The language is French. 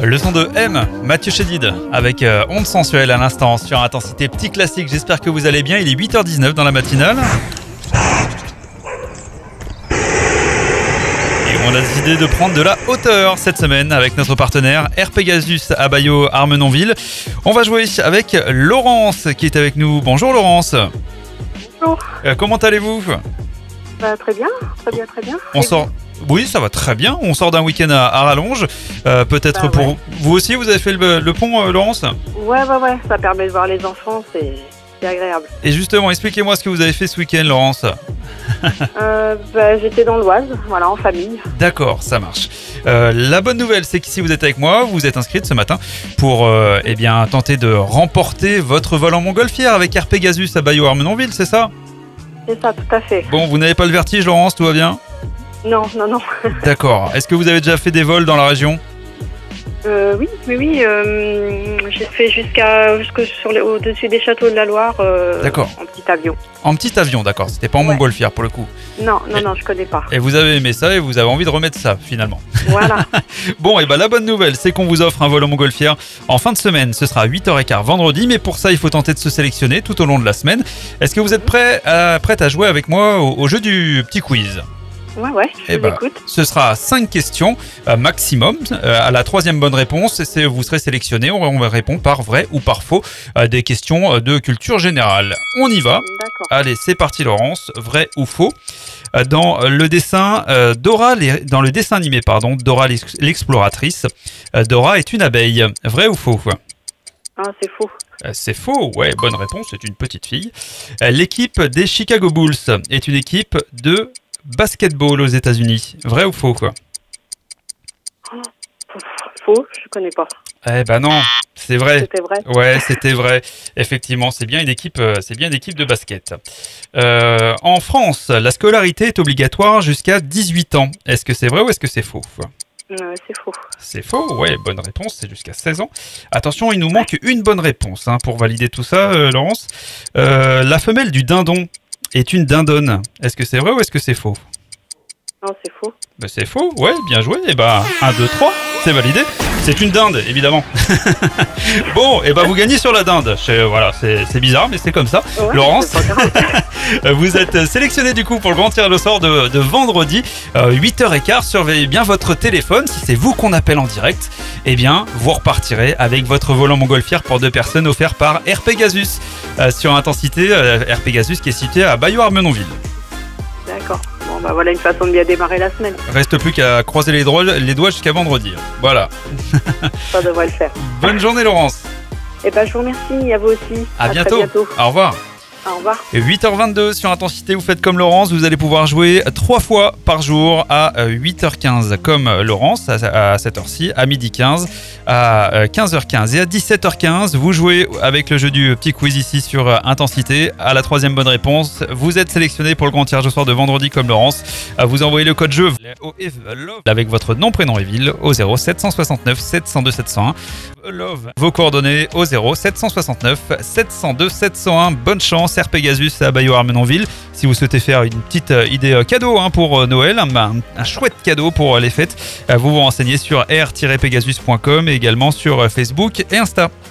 Le son de M, Mathieu Chédid, avec Onde Sensuelle à l'instant sur Intensité. Petit classique, j'espère que vous allez bien. Il est 8h19 dans la matinale. Et on a décidé de prendre de la hauteur cette semaine avec notre partenaire Air Pegasus à Bailleau-Armenonville. On va jouer avec Laurence qui est avec nous. Bonjour Laurence. Bonjour. Comment allez-vous ? Très bien, très bien. On sort... Oui, ça va très bien. On sort d'un week-end à rallonge. Peut-être pour vous aussi, vous avez fait le pont, Laurence ? Ouais. Ça permet de voir les enfants, c'est agréable. Et justement, expliquez-moi ce que vous avez fait ce week-end, Laurence. J'étais dans l'Oise, en famille. D'accord, ça marche. La bonne nouvelle, c'est que si vous êtes avec moi, vous êtes inscrite ce matin pour tenter de remporter votre vol en montgolfière avec Air Pegasus à Bailleau-Armenonville, c'est ça ? C'est ça, tout à fait. Bon, vous n'avez pas le vertige, Laurence, tout va bien ? Non. D'accord. Est-ce que vous avez déjà fait des vols dans la région ? Oui. J'ai fait au-dessus des châteaux de la Loire. D'accord. En petit avion. En petit avion, d'accord. C'était pas en montgolfière pour le coup. Non, je connais pas. Et vous avez aimé ça et vous avez envie de remettre ça finalement. Voilà. Bon, la bonne nouvelle, c'est qu'on vous offre un vol en montgolfière en fin de semaine. Ce sera à 8h15 vendredi, mais pour ça, il faut tenter de se sélectionner tout au long de la semaine. Est-ce que vous êtes prête à jouer avec moi au jeu du petit quiz ? Ouais, je vous écoute. Ce sera 5 questions maximum. À la troisième bonne réponse, vous serez sélectionné. On répond par vrai ou par faux des questions de culture générale. On y va. D'accord. Allez, c'est parti Laurence. Vrai ou faux ? Dans le dessin animé, Dora l'exploratrice, Dora est une abeille. Vrai ou faux ? C'est faux. C'est faux, ouais, bonne réponse, c'est une petite fille. L'équipe des Chicago Bulls est une équipe de basketball aux États-Unis. Vrai ou faux ? Faux, je connais pas. Non, c'est vrai. C'était vrai. Ouais, c'était vrai. Effectivement, c'est bien une équipe de basket. En France, la scolarité est obligatoire jusqu'à 18 ans. Est-ce que c'est vrai ou est-ce que c'est faux ? C'est faux. C'est faux, ouais, bonne réponse, c'est jusqu'à 16 ans. Attention, il nous manque une bonne réponse pour valider tout ça, Laurence. La femelle du dindon est une dindonne. Est-ce que c'est vrai ou est-ce que c'est faux ? Non, c'est faux. C'est faux, ouais, bien joué. 1, 2, 3, c'est validé. C'est une dinde, évidemment. Bon, vous gagnez sur la dinde. C'est bizarre, mais c'est comme ça. Ouais, Laurence, vous êtes sélectionné du coup pour le grand tirage au sort de vendredi, 8h15. Surveillez bien votre téléphone. Si c'est vous qu'on appelle en direct, vous repartirez avec votre vol en montgolfière pour 2 personnes offert par Air Pegasus sur Intensité. Air Pegasus qui est situé à Bailleau-Armenonville. D'accord. Voilà une façon de bien démarrer la semaine. Reste plus qu'à croiser les doigts jusqu'à vendredi. Voilà. Ça devrait le faire. Bonne journée Laurence. Je vous remercie, à vous aussi. À bientôt. Très bientôt. Au revoir. Au revoir. 8h22 sur Intensité, vous faites comme Laurence, vous allez pouvoir jouer 3 fois par jour à 8h15 comme Laurence à cette heure-ci, à 12h15, à 15h15 et à 17h15. Vous jouez avec le jeu du petit quiz ici sur Intensité. À la troisième bonne réponse, vous êtes sélectionné pour le grand tirage au soir de vendredi comme Laurence. Vous envoyez le code jeu avec votre nom, prénom et ville au 0769 702 701. Love. Vos coordonnées au 0769 702 701. Bonne chance, Air Pegasus à Bailleau-Armenonville. Si vous souhaitez faire une petite idée cadeau pour Noël, un chouette cadeau pour les fêtes, vous vous renseignez sur air-pegasus.com et également sur Facebook et Insta.